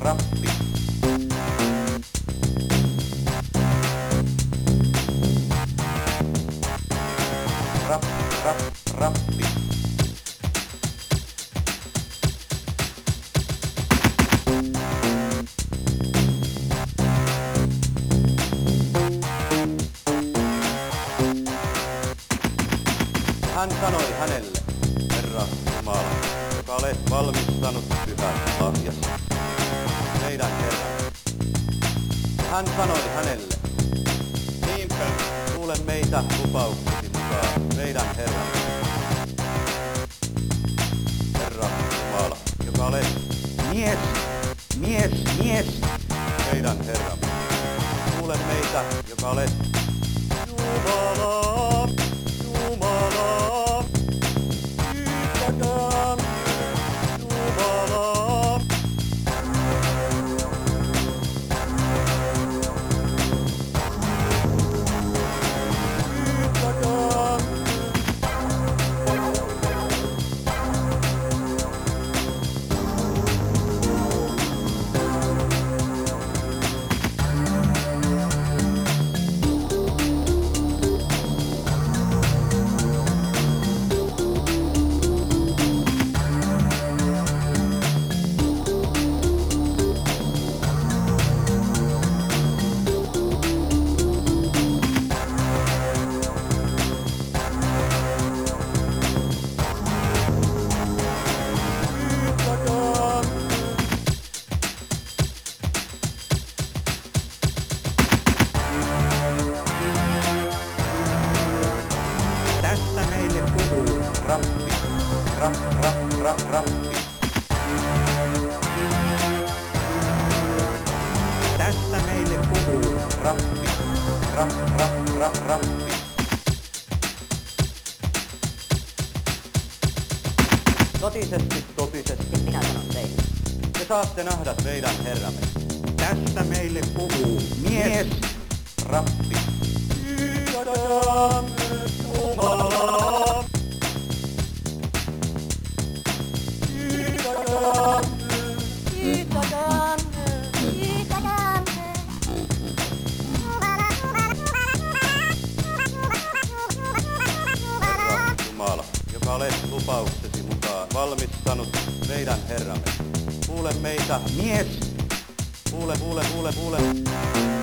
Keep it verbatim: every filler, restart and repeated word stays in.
rappi. Rap, rap, rappi. Hän sanoi hänelle, Herra Jumala, joka olet valmistanut pyhän lahjasi, meidän Herramme. Hän sanoi hänelle, niinpä kuule meitä lupauksesi mukaan, meidän Herramme. Herra Jumala, joka olet mies, mies, mies, meidän Herramme. Kuule meitä, joka olet Jumala, Jumala, kiittäkää Jumalaa. Kiittäkää. Tästä meille puhuu rappi, rap, rap, rap, rappi. Tästä meille puhuu rappi, rap, rap, rap, rappi. Totisesti, totisesti, minä sanon teille. Te saatte nähdä meidän Herramme. Tästä meille puhuu mies, rappi. Kiitäkää Jumalaa. Kiitäkää. Kiittäkää, kiittäkää. Herra Jumala, joka olet lupauksesi mukaan valmistanut meidän Herramme. Kuule meitä, mies. Kuule, kuule, kuule, kuule.